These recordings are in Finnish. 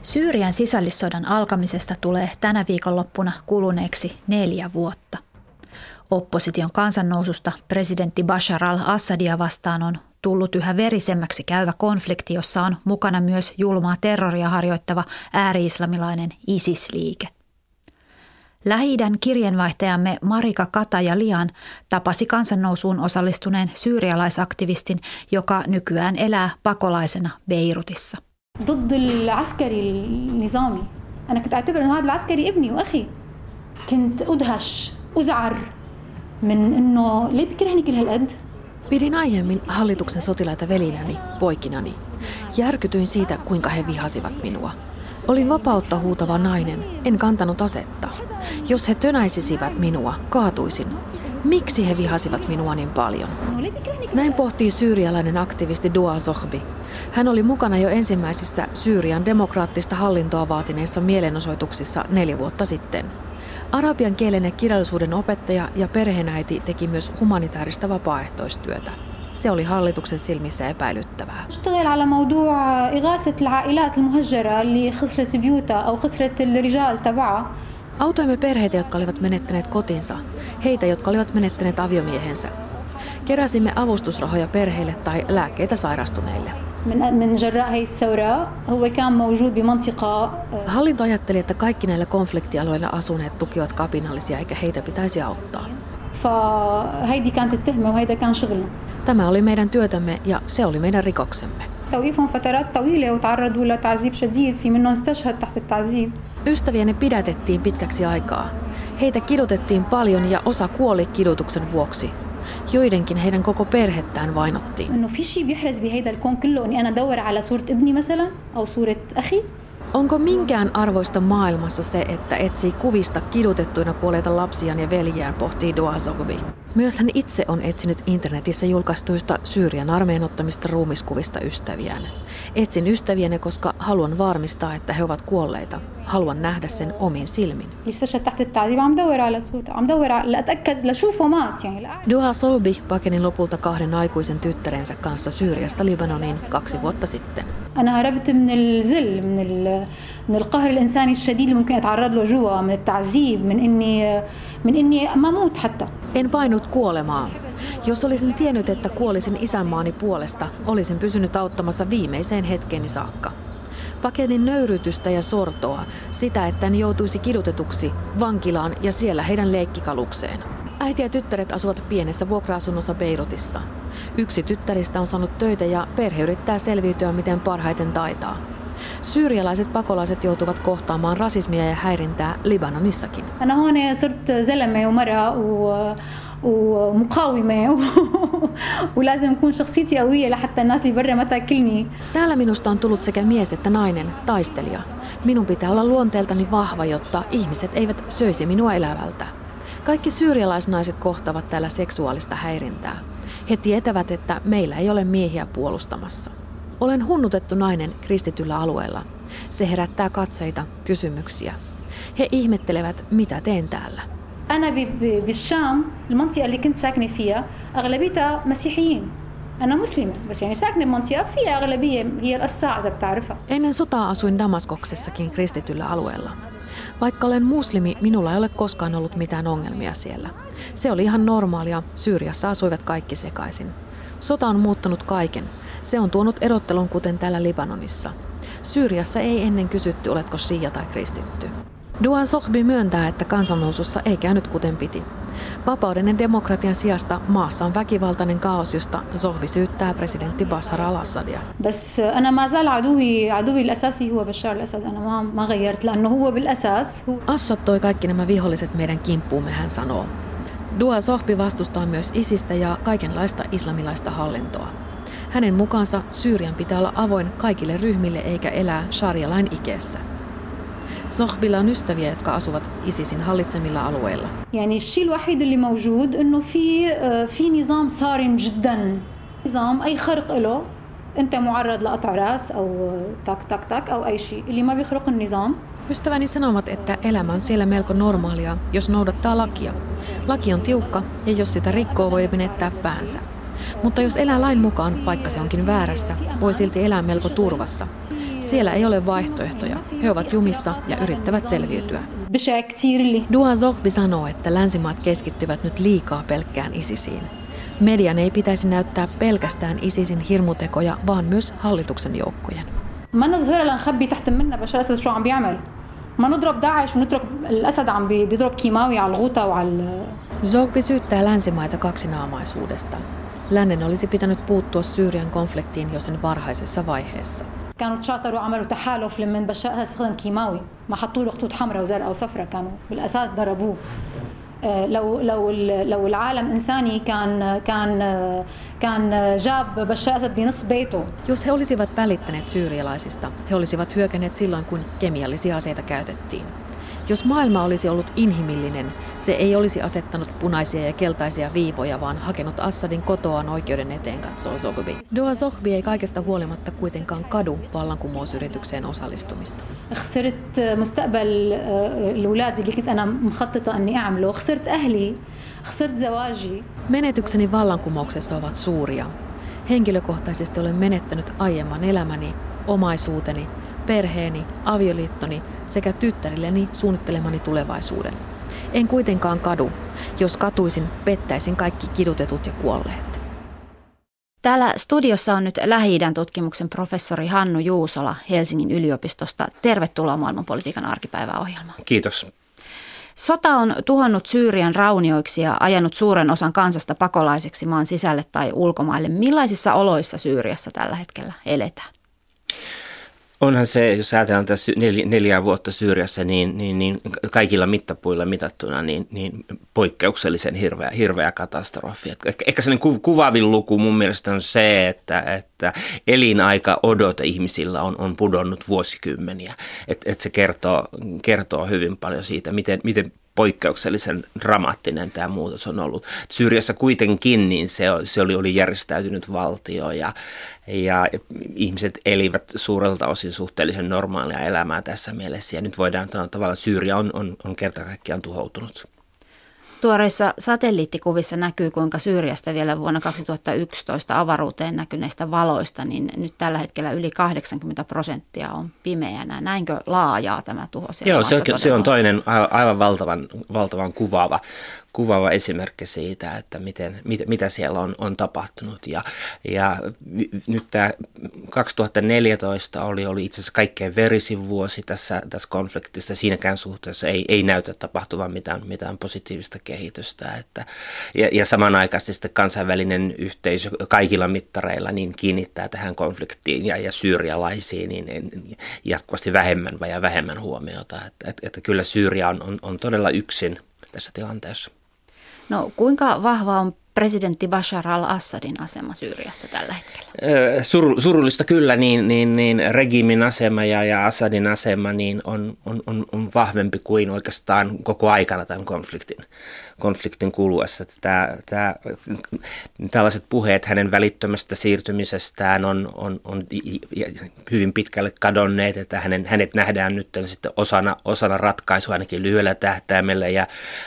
Syyrian sisällissodan alkamisesta tulee tänä viikonloppuna kuluneeksi 4 vuotta. Opposition kansannoususta presidentti Bashar al-Assadia vastaan on tullut yhä verisemmäksi käyvä konflikti, jossa on mukana myös julmaa terroria harjoittava ääri-islamilainen ISIS-liike. Lähi-idän kirjeenvaihtajamme Marika Kataja-Lian tapasi kansannousuun osallistuneen syyrialaisaktivistin, joka nykyään elää pakolaisena Beirutissa. ضد العسكري النظامي أنا كنت أعتبر إنه هذا العسكري ابني وأخي كنت أدهش أزعر من إنه ليه بيكرهني كل هالقد. Pidin aiemmin hallituksen sotilaita velinäni, poikinani. Järkytyin siitä, kuinka he vihasivat minua. Olin vapautta huutava nainen, en kantanut asetta. Jos he tönäisisivät minua, kaatuisin. Miksi he vihasivat minua niin paljon? Näin pohtii syyrialainen aktivisti Dua Zohbi. Hän oli mukana jo ensimmäisissä Syyrian demokraattista hallintoa vaatineissa mielenosoituksissa 4 vuotta sitten. Arabian kielen ja kirjallisuuden opettaja ja perheenäiti teki myös humanitaarista vapaaehtoistyötä. Se oli hallituksen silmissä epäilyttävää. Autoimme perheitä, jotka olivat menettäneet kotinsa, heitä, jotka olivat menettäneet aviomiehensä. Keräsimme avustusrahoja perheille tai lääkkeitä sairastuneille. Hallinto ajatteli, että kaikki näillä konfliktialueilla asuneet tukivat kapinallisia eikä heitä pitäisi auttaa. Tämä oli meidän työtämme ja se oli meidän rikoksemme. Ystäviäni pidätettiin pitkäksi aikaa. Heitä kidutettiin paljon ja osa kuoli kidutuksen vuoksi. Joidenkin heidän koko perhettään vainottiin. Onko minkään arvoista maailmassa se, että etsii kuvista kidutettuina kuolleita lapsiaan ja veljiään, pohtii Dua Zohbi. Myös hän itse on etsinyt internetissä julkaistuista Syyrian armeijan ottamista ruumiskuvista ystäviään. Etsin ystäviäni, koska haluan varmistaa, että he ovat kuolleita. Haluan nähdä sen omin silmin. Dua Zohbi pakeni lopulta 2 aikuisen tyttärensä kanssa Syyriasta Libanoniin 2 vuotta sitten. أنا هربت من القهر الإنساني الشديد اللي ممكن أتعرض له جوا من التعذيب من إني ما أموت حتى. En painut kuolemaa. Jos olisin tiennyt, että kuolisin isänmaani puolesta, olisin pysynyt auttamassa viimeiseen hetkeeni saakka. Pakenin nöyryytystä ja sortoa, sitä, että en joutuisi kidutetuksi vankilaan ja siellä heidän leikkikalukseen. Äiti ja tyttäret asuvat pienessä vuokra-asunnossa Beirutissa. Yksi tyttäristä on saanut töitä ja perhe yrittää selviytyä miten parhaiten taitaa. Syyrialaiset pakolaiset joutuvat kohtaamaan rasismia ja häirintää Libanonissakin. Täällä minusta on tullut sekä mies että nainen, taistelija. Minun pitää olla luonteeltani vahva, jotta ihmiset eivät söisi minua elävältä. Kaikki syyrialaisnaiset kohtavat täällä seksuaalista häirintää. He tietävät, että meillä ei ole miehiä puolustamassa. Olen hunnutettu nainen kristityllä alueella. Se herättää katseita, kysymyksiä. He ihmettelevät, mitä teen täällä. أنا بالشام المنطقة اللي كنت ساكنة فيها أغلبيتها مسيحيين. أنا مسلمة بس يعني ساكنة بمنطقة فيها أغلبية هي القصاع إذا بتعرفها. Ennen sotaa asuin Damaskoksessakin kristityllä alueella. Vaikka olen muslimi, minulla ei ole koskaan ollut mitään ongelmia siellä. Se oli ihan normaalia, Syyriassa asuivat kaikki sekaisin. Sota on muuttanut kaiken. Se on tuonut erottelun kuten täällä Libanonissa. Syyriassa ei ennen kysytty, oletko shia tai kristitty. Dua Zohbi myöntää, että kansannousussa ei käynyt kuten piti. Vapauden ja demokratian sijasta maassa on väkivaltainen kaos, josta Zohbi syyttää presidentti Bashar al-Assadia. Assad toi kaikki nämä viholliset meidän kimppuumme, hän sanoo. Dua Zohbi vastustaa myös ISIStä ja kaikenlaista islamilaista hallintoa. Hänen mukaansa Syyrian pitää olla avoin kaikille ryhmille eikä elää sharia-lain ikeessä. Zohbilla on ystäviä, jotka asuvat ISISin hallitsemilla alueilla. يعني الشيء الوحيد اللي موجود إنه في نظام صارم جدا. نظام أي خرق له أنت معرض لقطع راس أو تك تك تك أو أي شيء اللي ما بيخرق النظام. Ystäväni sanovat, että elämä on siellä melko normaalia, jos noudattaa lakia. Laki on tiukka ja jos sitä rikkoo, voi menettää päänsä. Mutta jos elää lain mukaan, vaikka se onkin väärässä, voi silti elää melko turvassa. Siellä ei ole vaihtoehtoja. He ovat jumissa ja yrittävät selviytyä. Dua Zohbi sanoo, että länsimaat keskittyvät nyt liikaa pelkkään ISISiin. Median ei pitäisi näyttää pelkästään ISISin hirmutekoja, vaan myös hallituksen joukkojen. Zohbi syyttää länsimaita kaksinaamaisuudesta. Lännen olisi pitänyt puuttua Syyrian konfliktiin jo sen varhaisessa vaiheessa. كانوا تشاطروا عملوا تحالف لمن بشار استخدم كيماوي ما حطوا له خطوط حمراء وزرقاء وصفراء كانوا بالاساس ضربوه لو العالم انساني كان جاب بشار اسد بنص بيته. Jos he olisivat välittäneet syyrialaisista, he olisivat hyökänneet silloin, kun kemiallisia aseita käytettiin. Jos maailma olisi ollut inhimillinen, se ei olisi asettanut punaisia ja keltaisia viivoja, vaan hakenut Assadin kotoaan oikeuden eteen, katsoo Zohbi. Dua Zohbi ei kaikesta huolimatta kuitenkaan kadu vallankumousyritykseen osallistumista. خسرت مستقبل الأولاد اللي كنت أنا مخططة إني أعمله، خسرت أهلي، خسرت زواجي. Menetykseni vallankumouksessa ovat suuria. Henkilökohtaisesti olen menettänyt aiemman elämäni, omaisuuteni, perheeni, avioliittoni sekä tyttärilleni suunnittelemani tulevaisuuden. En kuitenkaan kadu. Jos katuisin, pettäisin kaikki kidutetut ja kuolleet. Täällä studiossa on nyt Lähi-idän tutkimuksen professori Hannu Juusola Helsingin yliopistosta. Tervetuloa Maailmanpolitiikan arkipäiväohjelmaan. Kiitos. Sota on tuhonnut Syyrian raunioiksi ja ajanut suuren osan kansasta pakolaiseksi maan sisälle tai ulkomaille. Millaisissa oloissa Syyriassa tällä hetkellä eletään? Onhan se, jos ajatellaan tässä 4 vuotta Syyriassa, niin kaikilla mittapuilla mitattuna niin poikkeuksellisen hirveä katastrofi. Ehkä sellainen kuvaavin luku mun mielestä on se, että elinaika odote ihmisillä on pudonnut vuosikymmeniä. Että se kertoo hyvin paljon siitä, miten poikkeuksellisen dramaattinen tämä muutos on ollut. Syyriassa kuitenkin niin se oli järjestäytynyt valtio ja ihmiset elivät suurelta osin suhteellisen normaalia elämää tässä mielessä. Ja nyt voidaan tavallaan Syyria on kerta kaikkiaan tuhoutunut. Tuoreissa satelliittikuvissa näkyy, kuinka Syyriasta vielä vuonna 2011 avaruuteen näkyneistä valoista, niin nyt tällä hetkellä yli 80% on pimeänä. Näinkö laajaa tämä tuho siellä? Joo, se on toinen aivan valtavan kuvaava esimerkki siitä, että mitä siellä on tapahtunut. Ja nyt tämä 2014 oli itse asiassa kaikkein verisin vuosi tässä konfliktissa. Siinäkään suhteessa ei näytä tapahtuvan mitään positiivista kehitystä. Ja samanaikaisesti kansainvälinen yhteisö kaikilla mittareilla niin kiinnittää tähän konfliktiin ja syyrialaisiin niin jatkuvasti vähemmän huomiota. Että kyllä Syyria on todella yksin tässä tilanteessa. No kuinka vahva on presidentti Bashar al-Assadin asema Syyriassa tällä hetkellä? Surullista kyllä, niin regiimin asema ja Assadin asema niin on vahvempi kuin oikeastaan koko aikana tämän konfliktin kuluessa. Tällaiset puheet hänen välittömästä siirtymisestään on hyvin pitkälle kadonneet, että hänet nähdään nyt sitten osana ratkaisua ainakin lyhyellä tähtäimellä ja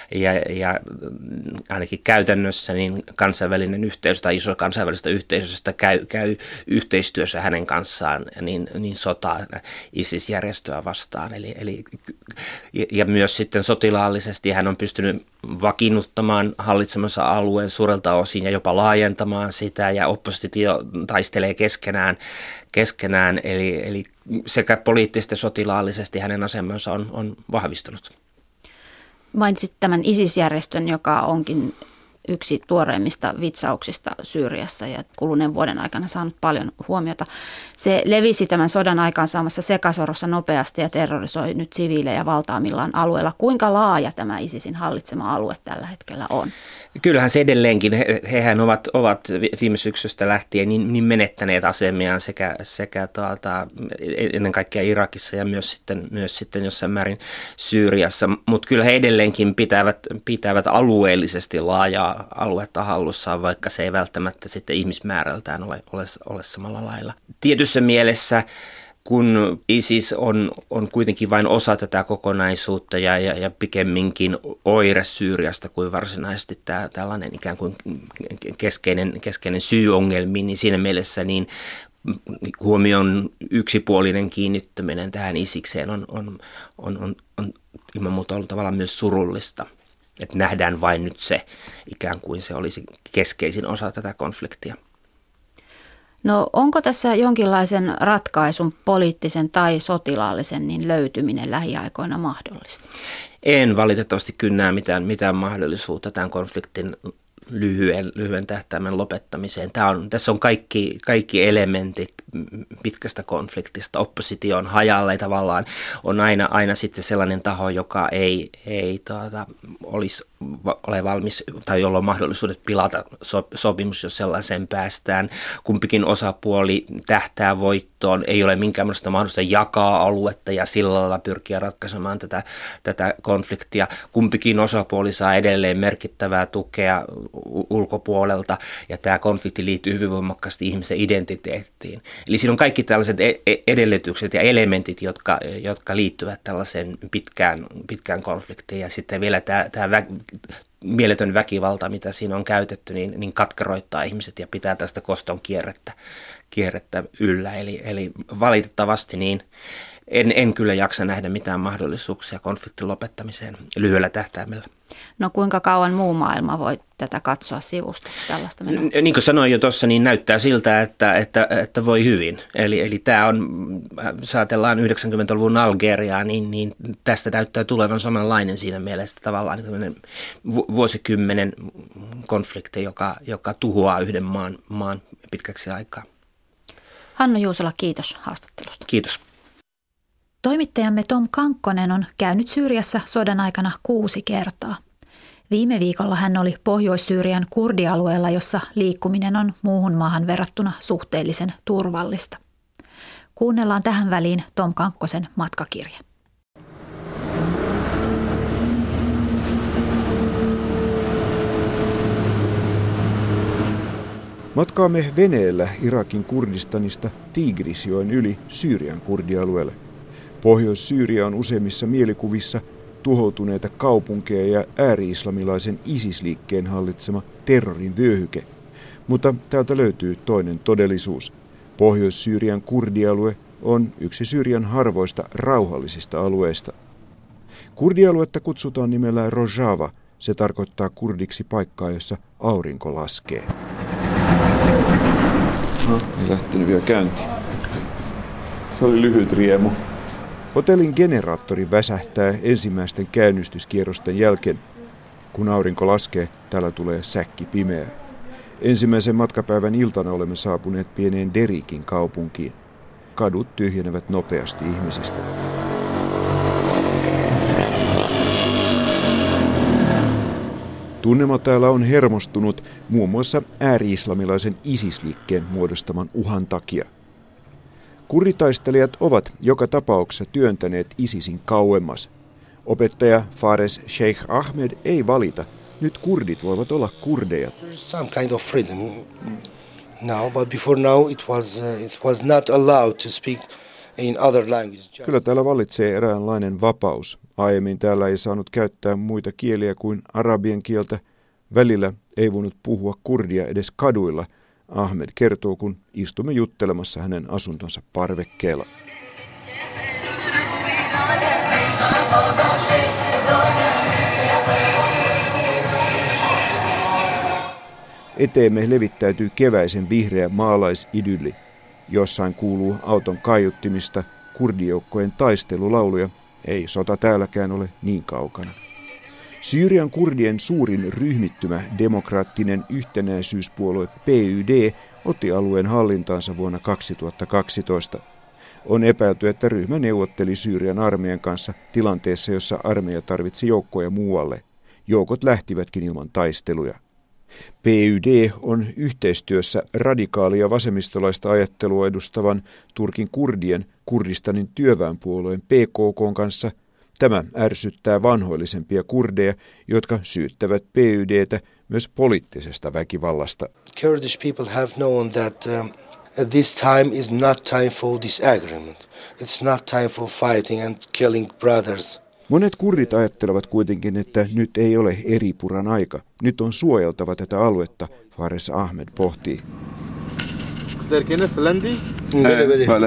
ainakin käytännössä niin kansainvälinen yhteisö tai iso kansainvälistä yhteisöstä käy yhteistyössä hänen kanssaan niin sotaa ISIS-järjestöä vastaan. Ja myös sitten sotilaallisesti hän on pystynyt vakiinnuttamaan hallitsemansa alueen suurelta osin ja jopa laajentamaan sitä, ja oppositio taistelee keskenään eli sekä poliittisesti ja sotilaallisesti hänen asemansa on vahvistunut. Mainitsit tämän ISIS-järjestön, joka onkin yksi tuoreimmista vitsauksista Syyriassa ja kuluneen vuoden aikana saanut paljon huomiota. Se levisi tämän sodan aikaansaamassa sekasorossa nopeasti ja terrorisoi nyt siviilejä valtaamillaan alueella. Kuinka laaja tämä ISISin hallitsema alue tällä hetkellä on? Kyllähän se edelleenkin, hehän ovat viime syksystä lähtien niin menettäneet asemiaan sekä ennen kaikkea Irakissa ja myös sitten jossain määrin Syyriassa, mutta kyllä he edelleenkin pitävät alueellisesti laajaa aluetta hallussaan, vaikka se ei välttämättä sitten ihmismäärältään ole samalla lailla. Tietyssä mielessä kun ISIS on kuitenkin vain osa tätä kokonaisuutta ja pikemminkin oire Syyriasta kuin varsinaisesti tällainen ikään kuin keskeinen syy ongelmiin, niin siinä mielessä niin huomion yksipuolinen kiinnittyminen tähän Isikseen on ilman muuta ollut tavallaan myös surullista. Että nähdään vain nyt se, ikään kuin se olisi keskeisin osa tätä konfliktia. No onko tässä jonkinlaisen ratkaisun, poliittisen tai sotilaallisen, niin löytyminen lähiaikoina mahdollista? En valitettavasti kyllä näe mitään mahdollisuutta tämän konfliktin lyhyen tähtäimen lopettamiseen. Tässä on kaikki elementit pitkästä konfliktista. Oppositio on hajalla ja tavallaan on aina sitten sellainen taho, joka ei ole valmis tai jolla on mahdollisuudet pilata sopimus, jos sellaiseen päästään. Kumpikin osapuoli tähtää voittoon, ei ole minkäänlaista mahdollista jakaa aluetta ja sillä lailla pyrkiä ratkaisemaan tätä konfliktia. Kumpikin osapuoli saa edelleen merkittävää tukea ulkopuolelta ja tämä konflikti liittyy hyvin voimakkaasti ihmisen identiteettiin. Eli siinä on kaikki tällaiset edellytykset ja elementit, jotka liittyvät tällaiseen pitkään konfliktiin ja sitten vielä tämä mieletön väkivalta, mitä siinä on käytetty, niin katkeroittaa ihmiset ja pitää tästä koston kierrettä yllä. Eli valitettavasti niin en kyllä jaksa nähdä mitään mahdollisuuksia konfliktin lopettamiseen lyhyellä tähtäimellä. No kuinka kauan muu maailma voi tätä katsoa sivusta, tällaista menoa? Niin kuin sanoin jo tuossa, niin näyttää siltä, että voi hyvin. Eli tämä on, jos ajatellaan 90-luvun Algeriaa, niin tästä näyttää tulevan samanlainen siinä mielessä tavallaan vuosikymmenen konflikti, joka tuhoaa yhden maan pitkäksi aikaa. Hannu Juusola, kiitos haastattelusta. Kiitos. Toimittajamme Tom Kankkonen on käynyt Syyriassa sodan aikana 6 kertaa. Viime viikolla hän oli Pohjois-Syyrian kurdialueella, jossa liikkuminen on muuhun maahan verrattuna suhteellisen turvallista. Kuunnellaan tähän väliin Tom Kankkosen matkakirje. Matkaamme veneellä Irakin Kurdistanista Tigrisjoen yli Syyrian kurdialueelle. Pohjois-Syyria on useimmissa mielikuvissa tuhoutuneita kaupunkeja ja ääri-islamilaisen ISIS-liikkeen hallitsema terrorin vyöhyke. Mutta täältä löytyy toinen todellisuus. Pohjois-Syyrian kurdialue on yksi Syyrian harvoista rauhallisista alueista. Kurdialuetta kutsutaan nimellä Rojava. Se tarkoittaa kurdiksi paikkaa, jossa aurinko laskee. No, ei lähtenyt vielä käyntiin. Se oli lyhyt riemu. Hotellin generaattori väsähtää ensimmäisten käynnistyskierrosten jälkeen. Kun aurinko laskee, täällä tulee säkki pimeää. Ensimmäisen matkapäivän iltana olemme saapuneet pieneen Derikin kaupunkiin. Kadut tyhjenevät nopeasti ihmisistä. Tunnelma täällä on hermostunut muun muassa ääri-islamilaisen ISIS-liikkeen muodostaman uhan takia. Kurditaistelijat ovat joka tapauksessa työntäneet ISISin kauemmas. Opettaja Fares Sheikh Ahmed ei valita. Nyt kurdit voivat olla kurdeja. Some kind of freedom now, but before now it was not allowed to speak in other languages. Kyllä täällä vallitsee eräänlainen vapaus. Aiemmin täällä ei saanut käyttää muita kieliä kuin arabian kieltä. Välillä ei voinut puhua kurdia edes kaduilla. Ahmed kertoo, kun istumme juttelemassa hänen asuntonsa parvekkeella. Eteemme levittäytyy keväisen vihreä maalaisidylli. Jossain kuuluu auton kaiuttimista kurdijoukkojen taistelulauluja. Ei sota täälläkään ole niin kaukana. Syyrian kurdien suurin ryhmittymä demokraattinen yhtenäisyyspuolue PYD otti alueen hallintaansa vuonna 2012. On epäilty, että ryhmä neuvotteli Syyrian armeijan kanssa tilanteessa, jossa armeija tarvitsi joukkoja muualle. Joukot lähtivätkin ilman taisteluja. PYD on yhteistyössä radikaalia vasemmistolaista ajattelua edustavan Turkin kurdien Kurdistanin työväenpuolueen PKK:n kanssa. Tämä ärsyttää vanhoillisempia kurdeja, jotka syyttävät PYD:tä myös poliittisesta väkivallasta. Kurdish people have known that this time is not time for disagreement. It's not time for fighting and killing brothers. Monet kurdit ajattelevat kuitenkin, että nyt ei ole eripuran aika. Nyt on suojeltava tätä aluetta, Fares Ahmed pohtii. Vale.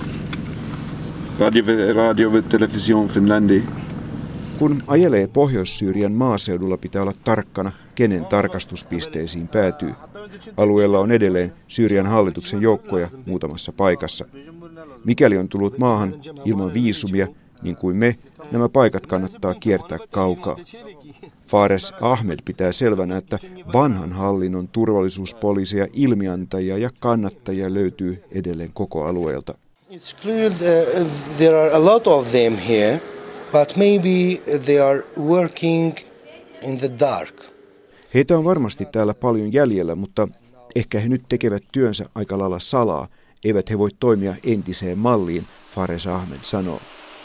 Radio Television Finlandi. Kun ajelee Pohjois-Syyrian maaseudulla, pitää olla tarkkana, kenen tarkastuspisteisiin päätyy. Alueella on edelleen Syyrian hallituksen joukkoja muutamassa paikassa. Mikäli on tullut maahan ilman viisumia, niin kuin me, nämä paikat kannattaa kiertää kaukaa. Fares Ahmed pitää selvänä, että vanhan hallinnon turvallisuuspoliisia, ilmiantajia ja kannattajia löytyy edelleen koko alueelta. It's clear that there are a lot of them here, but maybe they are working in the dark. Heitä on varmasti täällä paljon jäljellä, mutta ehkä he nyt tekevät työnsä aika lailla salaa. Eivät he voi toimia entiseen malliin, Fares Ahmed sanoo.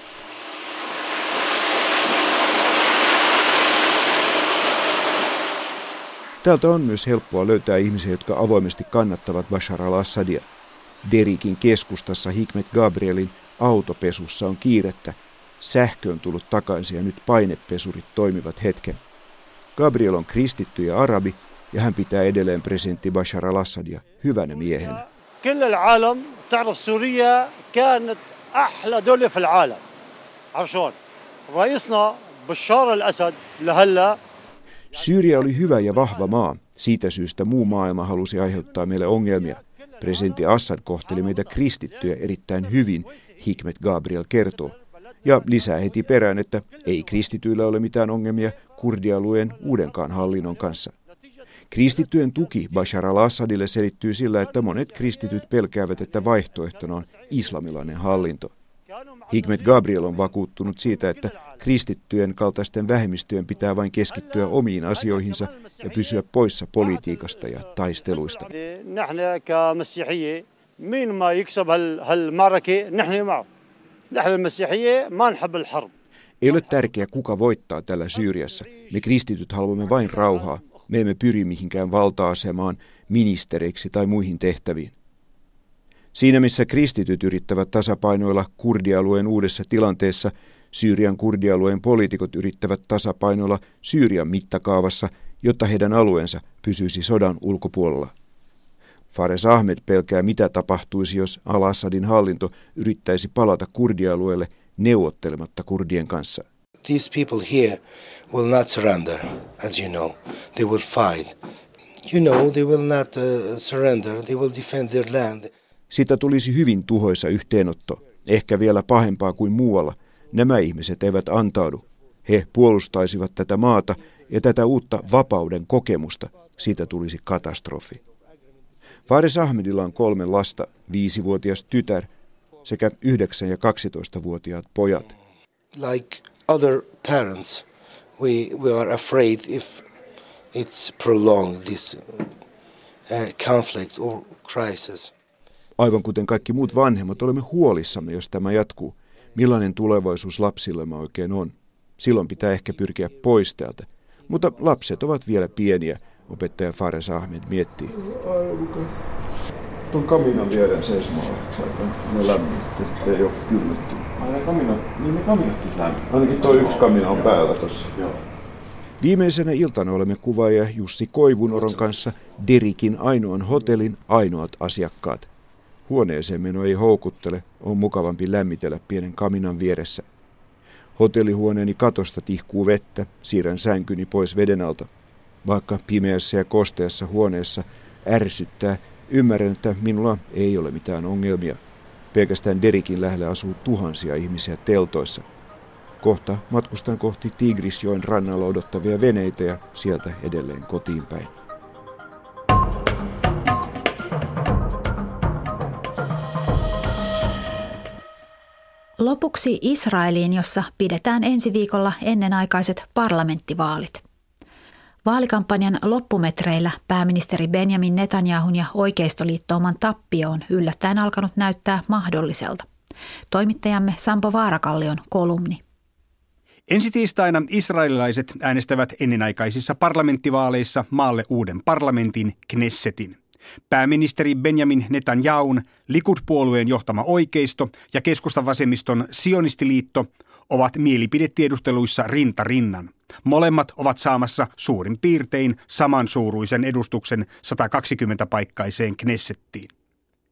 Täältä on myös helppoa löytää ihmisiä, jotka avoimesti kannattavat Bashar al-Assadia. Derikin keskustassa Hikmet Gabrielin autopesussa on kiirettä. Sähkö on tullut takaisin ja nyt painepesurit toimivat hetken. Gabriel on kristitty ja arabi ja hän pitää edelleen presidentti Bashar al-Assadia hyvänä miehenä. كل العالم تعرف سوريا كانت أحلى دولة في العالم. عرف شلون؟ رئيسنا بشار الأسد لهلا. Syyria oli hyvä ja vahva maa. Siitä syystä muu maailma halusi aiheuttaa meille ongelmia. Presidentti Assad kohteli meitä kristittyjä erittäin hyvin, Hikmet Gabriel kertoo. Ja lisää heti perään, että ei kristityillä ole mitään ongelmia kurdialueen uudenkaan hallinnon kanssa. Kristittyjen tuki Bashar al-Assadille selittyy sillä, että monet kristityt pelkäävät, että vaihtoehtona on islamilainen hallinto. Hikmet Gabriel on vakuuttunut siitä, että kristittyjen kaltaisten vähemmistöjen pitää vain keskittyä omiin asioihinsa ja pysyä poissa politiikasta ja taisteluista. Ei ole tärkeää, kuka voittaa tällä Syyriassa. Me kristityt haluamme vain rauhaa. Me emme pyri mihinkään valta-asemaan, ministereiksi tai muihin tehtäviin. Siinä missä kristityt yrittävät tasapainoilla kurdialueen uudessa tilanteessa, Syyrian kurdialueen poliitikot yrittävät tasapainoilla Syyrian mittakaavassa, jotta heidän alueensa pysyisi sodan ulkopuolella. Fares Ahmed pelkää, mitä tapahtuisi, jos al-Assadin hallinto yrittäisi palata kurdialueelle neuvottelematta kurdien kanssa. These people here will not surrender, as you know. They will fight. You know, they will not surrender. They will defend their land. Siitä tulisi hyvin tuhoisa yhteenotto, ehkä vielä pahempaa kuin muualla. Nämä ihmiset eivät antaudu. He puolustaisivat tätä maata ja tätä uutta vapauden kokemusta. Siitä tulisi katastrofi. Fares Ahmedilla on 3 lasta, 5-vuotias tytär sekä 9- ja 12-vuotiaat pojat. Like other parents, we are afraid if it's prolonged, this conflict or crisis. Aivan kuten kaikki muut vanhemmat, olemme huolissamme, jos tämä jatkuu. Millainen tulevaisuus lapsillemme oikein on? Silloin pitää ehkä pyrkiä pois täältä. Mutta lapset ovat vielä pieniä, opettaja Fares Ahmed miettii. Tuon kaminan viereen seisomaan ne lämmitti, sitten ei ole kylmettynyt. Ne kaminat siis lämmitti. Ainakin tuo yksi kamina on päällä tuossa. Viimeisenä iltana olemme kuvaaja Jussi Koivunoron kanssa Derikin ainoan hotellin ainoat asiakkaat. Huoneeseen meno ei houkuttele, on mukavampi lämmitellä pienen kaminan vieressä. Hotellihuoneeni katosta tihkuu vettä, siirrän sänkyni pois veden alta. Vaikka pimeässä ja kosteassa huoneessa ärsyttää, ymmärrän, että minulla ei ole mitään ongelmia. Pelkästään Derikin lähellä asuu tuhansia ihmisiä teltoissa. Kohta matkustan kohti Tigrisjoen rannalla odottavia veneitä ja sieltä edelleen kotiin päin. Lopuksi Israeliin, jossa pidetään ensi viikolla ennenaikaiset parlamenttivaalit. Vaalikampanjan loppumetreillä pääministeri Benjamin Netanyahun ja oikeistoliittouman tappio on yllättäen alkanut näyttää mahdolliselta. Toimittajamme Sampo Vaarakallion kolumni. Ensi tiistaina israelilaiset äänestävät ennenaikaisissa parlamenttivaaleissa maalle uuden parlamentin, Knessetin. Pääministeri Benjamin Netanyahun Likud-puolueen johtama oikeisto ja keskustavasemmiston Sionistiliitto ovat mielipidetiedusteluissa rinta rinnan. Molemmat ovat saamassa suurin piirtein samansuuruisen edustuksen 120-paikkaiseen Knessettiin.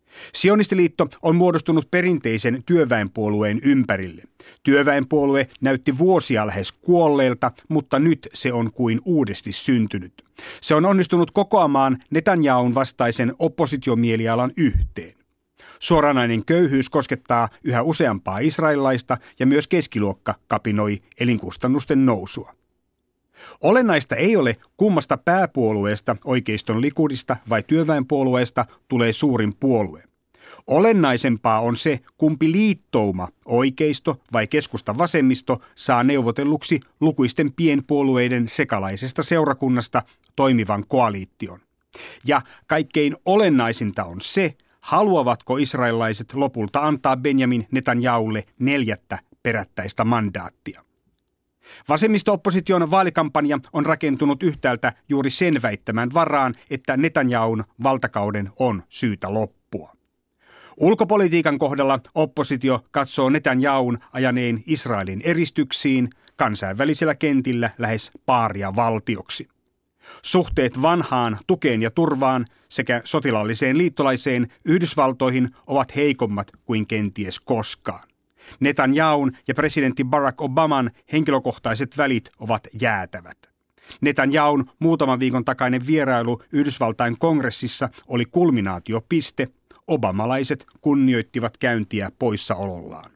Sionistiliitto on muodostunut perinteisen työväenpuolueen ympärille. Työväenpuolue näytti vuosia lähes kuolleelta, mutta nyt se on kuin uudesti syntynyt. Se on onnistunut kokoamaan Netanyahun vastaisen oppositiomielialan yhteen. Suoranainen köyhyys koskettaa yhä useampaa israelilaista ja myös keskiluokka kapinoi elinkustannusten nousua. Olennaista ei ole, kummasta pääpuolueesta, oikeiston Likudista vai työväenpuolueesta, tulee suurin puolue. Olennaisempaa on se, kumpi liittouma, oikeisto vai keskusta vasemmisto, saa neuvotelluksi lukuisten pienpuolueiden sekalaisesta seurakunnasta toimivan koaliition. Ja kaikkein olennaisinta on se, haluavatko israelilaiset lopulta antaa Benjamin Netanyahulle 4. perättäistä mandaattia. Vasemmisto-opposition vaalikampanja on rakentunut yhtäältä juuri sen väittämän varaan, että Netanyahun valtakauden on syytä loppua. Ulkopolitiikan kohdalla oppositio katsoo Netanyahun ajaneen Israelin eristyksiin, kansainvälisellä kentillä lähes paariavaltioksi. Suhteet vanhaan tukeen ja turvaan sekä sotilaalliseen liittolaiseen Yhdysvaltoihin ovat heikommat kuin kenties koskaan. Netanyahun ja presidentti Barack Obaman henkilökohtaiset välit ovat jäätävät. Netanyahun muutaman viikon takainen vierailu Yhdysvaltain kongressissa oli kulminaatiopiste. Obamalaiset kunnioittivat käyntiä poissaolollaan.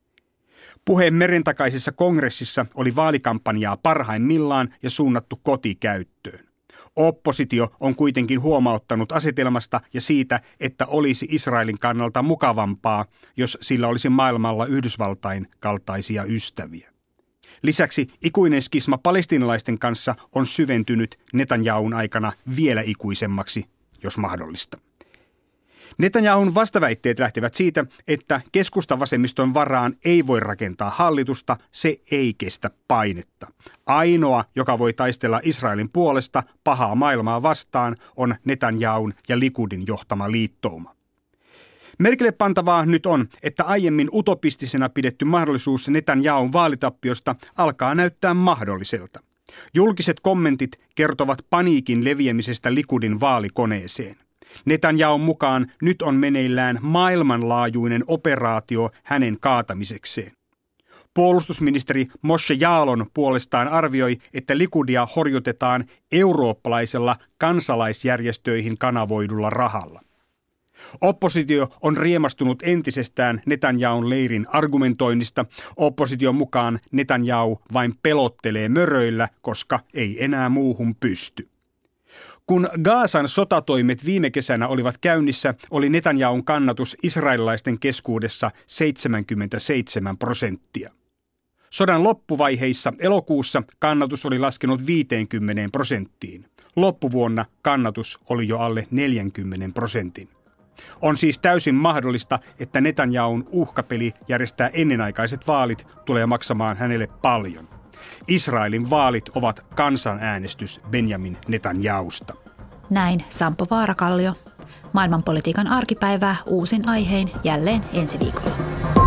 Puhe merentakaisessa kongressissa oli vaalikampanjaa parhaimmillaan ja suunnattu kotikäyttöön. Oppositio on kuitenkin huomauttanut asetelmasta ja siitä, että olisi Israelin kannalta mukavampaa, jos sillä olisi maailmalla Yhdysvaltain kaltaisia ystäviä. Lisäksi ikuinen skisma palestiinalaisten kanssa on syventynyt Netanyahun aikana vielä ikuisemmaksi, jos mahdollista. Netanyahun vastaväitteet lähtevät siitä, että keskustavasemmiston varaan ei voi rakentaa hallitusta, se ei kestä painetta. Ainoa, joka voi taistella Israelin puolesta pahaa maailmaa vastaan, on Netanyahun ja Likudin johtama liittouma. Merkille pantavaa nyt on, että aiemmin utopistisena pidetty mahdollisuus Netanyahun vaalitappiosta alkaa näyttää mahdolliselta. Julkiset kommentit kertovat paniikin leviämisestä Likudin vaalikoneeseen. Netanyahun mukaan nyt on meneillään maailmanlaajuinen operaatio hänen kaatamisekseen. Puolustusministeri Moshe Yaalon puolestaan arvioi, että Likudia horjutetaan eurooppalaisella kansalaisjärjestöihin kanavoidulla rahalla. Oppositio on riemastunut entisestään Netanyahun leirin argumentoinnista. Opposition mukaan Netanyahu vain pelottelee möröillä, koska ei enää muuhun pysty. Kun Gazan sotatoimet viime kesänä olivat käynnissä, oli Netanyahun kannatus israelilaisten keskuudessa 77%. Sodan loppuvaiheissa elokuussa kannatus oli laskenut 50%. Loppuvuonna kannatus oli jo alle 40%. On siis täysin mahdollista, että Netanyahun uhkapeli järjestää ennenaikaiset vaalit tulee maksamaan hänelle paljon. Israelin vaalit ovat kansanäänestys Benjamin Netanyahusta. Näin Sampo Vaarakallio. Maailmanpolitiikan arkipäivää uusin aihein jälleen ensi viikolla.